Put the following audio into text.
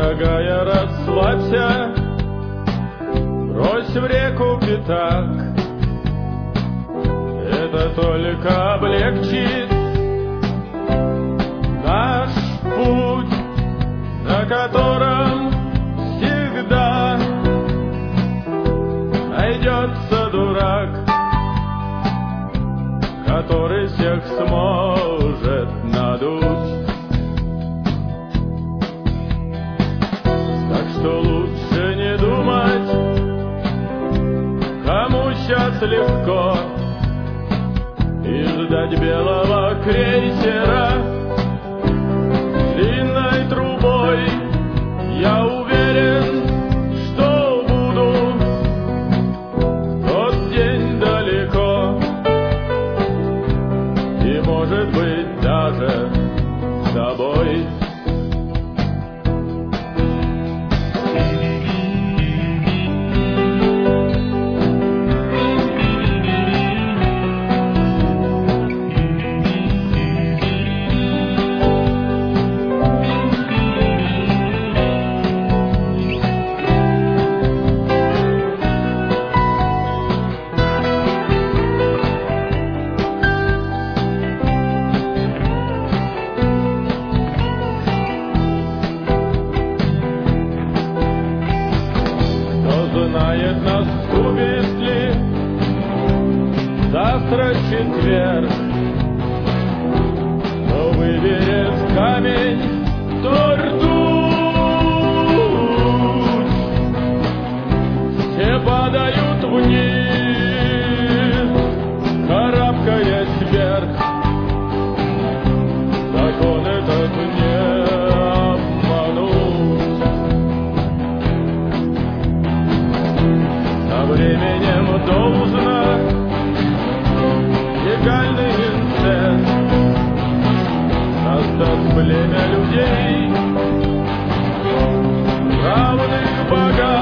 Дорогая, расслабься, брось в реку пятак. Это только облегчит наш путь, на котором всегда найдется дурак, который всех сможет надуть. Так что лучше не думать, кому сейчас легко, и ждать белого крейсера с длинной трубой. Я уверен, что буду в тот день далеко, и, может быть, даже с тобой. Знает, наступит ли завтра четверг, кто выберет камень, то ртуть. Все падают вниз, карабкаясь вверх. Закон этот не обмануть. Со временем должно легальный инцест создаст племя людей, равных богам.